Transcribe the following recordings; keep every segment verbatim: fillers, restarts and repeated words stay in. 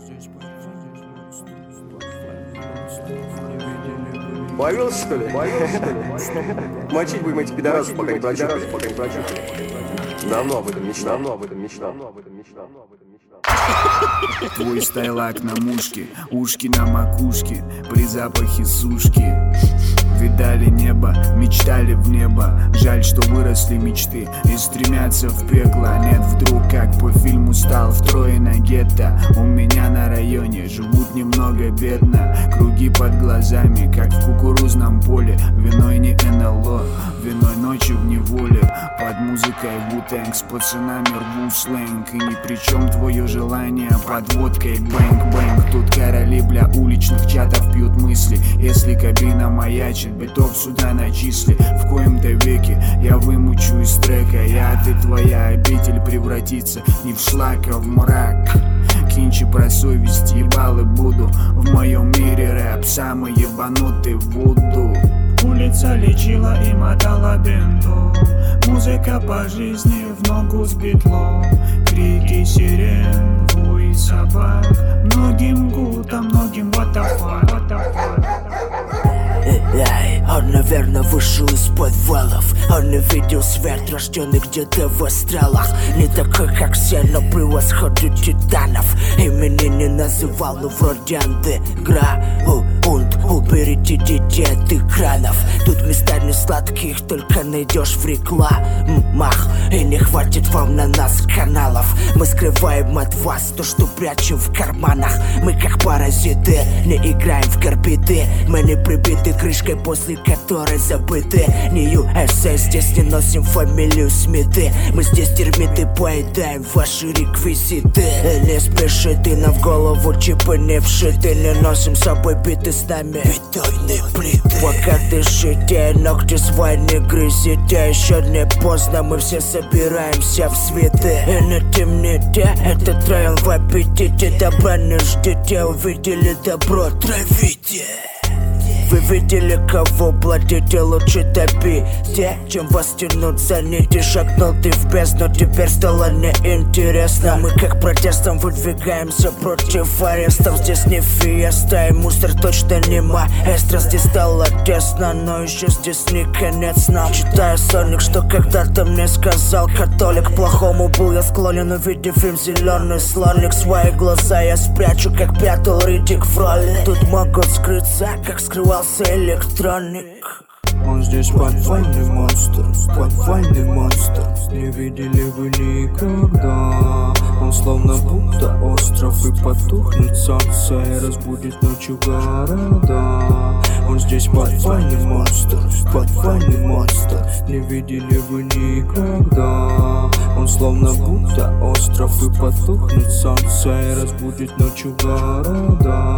Повелся, что ли? Повелся, что ли? Мочить будем эти пидорасы, пока не прочухали. Пока не прочухали. Давно об этом мечтал. Давно об этом мечтал. Давно об этом мечтал. Твой стайлак на мушке, ушки на макушке, при запахе сушки. Видали небо, мечтали в небо. Жаль, что выросли мечты и стремятся в пекло. Нет, вдруг, как по фильму, стал втрое на гетто. У меня на районе живут немного бедно. Круги под глазами, как в кукурузном поле. Виной не эн эл о, виной ночи в неволе. Под музыкой Wu-Tang с пацанами рву сленг. И ни при чем твое желание под водкой бэнк-бэнк. Тут короли, бля, уличных чатов пьют мысли. Если кабина маячит, битов сюда начисли. В коем-то веке я вымучу из трека. Я, ты, твоя обитель превратится не в шлак, а в мрак. Кинчи про совесть, ебалы буду. В моем мире рэп самый ебанутый вуду. Улица лечила и мотала бинту. Музыка по жизни в ногу с битлом. Крики сирен, вой собак. Многим гутам, многим what the fuck, what the fuck. Эй, он, наверное, вышел из подвалов. Он не видел свет, рожденный где-то в астралах. Не такой, как все, но превосходит титанов. Имени не называл, но вроде андеграунд. Уберите детей от экранов. Тут места не сладких, только найдешь в рекламах. И не хватит вам на нас каналов. Мы скрываем от вас то, что прячем в карманах. Мы как паразиты, не играем в карбиды. Мы не прибиты крышкой, после которой забыты. Не ю эс эй, здесь не носим фамилию Смиты. Мы здесь термиты, поедаем ваши реквизиты. Не спеши, ты нам в голову чипы не вшиты. Не носим с собой биты, с нами бетонные плиты. Пока дышите, ногти свои не грызите. Еще не поздно, мы все собираемся в свиты. И не темните, этот район в аппетите. Добра не ждите, увидели добро, травите. Вы видели, кого платите, лучше топите, чем вас тянут за нити. Шагнул ты в бездну, теперь стало неинтересно. Мы как протестом выдвигаемся против арестов. Здесь не фиеста и мусор точно не маэстро. Здесь стало тесно, но еще здесь не конец нам. Читаю Соник, что когда-то мне сказал католик. Плохому был я склонен, увидев им зеленый слоник. Свои глаза я спрячу, как прятал Риддик в роли. Тут могут скрыться, как скрывал электроник. Он здесь подвальный монстр, подвальный монстр. Не видели вы никогда. Он словно будто остров, и потухнет солнце, и разбудит ночью города. Он здесь подвальный монстр, подвальный монстр. Не видели вы никогда. Он словно будто остров, и потухнет солнце, и разбудит ночью города.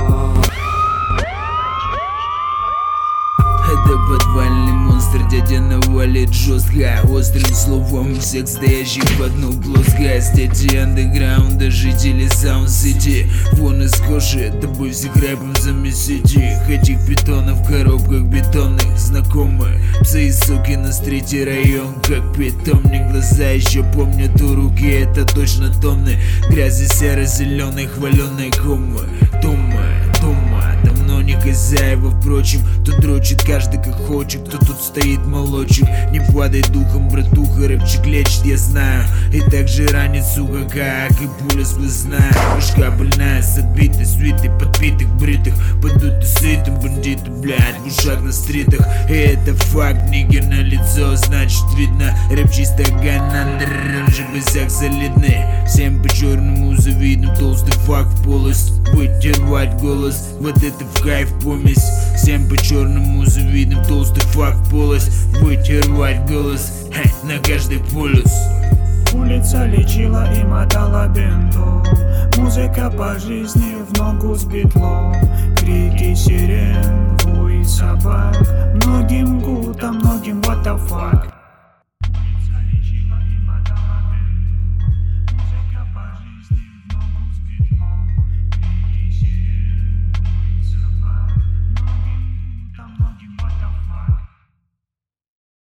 Это подвальный монстр, дядя навалит жестко. Острым словом всех стоящих в одну плоскость. Дети андеграунда, жители Саунд-Сити. Вон из кожи, тобой всех рэпом замесите. Этих питонов в коробках бетонных знакомы. Псы и суки на стрите, район как питомник. Глаза еще помнят, у руки это точно тонны грязи серо-зеленой хваленой комы. Тома, тома, давно не хозяева, впрочем. Тут дрочит каждый как хочет, кто тут стоит молочек. Не падай духом, братуха, рэпчик лечит, я знаю. И так же ранит, сука, как и пуля сквозная. Башка больная с отбитой свитой, подпитых, бритых. Падут и сытым бандиты, блядь, в ушах на стритах. И это факт, нигер на лицо, значит видно. Рэп чисто ганандр, же косяк солидный. Всем по черному завидным, толстый факт в полость. Вытервать голос, вот это в кайф помесь. Всем по черному завидным, толстый факт в полость. Вытервать голос, хе, на каждый полюс. Улица лечила и мотала бинту. Музыка по жизни в ногу с битлом. Крики сирен, вой собак. Многим гутам, многим what the fuck.